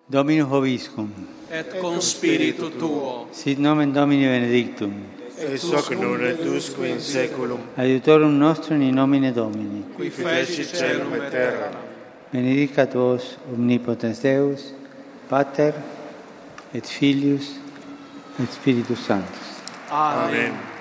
Dominus vobiscum. Et cum spiritu tuo. Sit nomen Domini benedictum. Et hoc nunc et usque in saeculum. Aiutorum nostrum in nomine Domini. Qui feci caelum et terra. Benedicat vos omnipotens Deus, Pater et Filius et Spiritus Sanctus. Amen. Amen.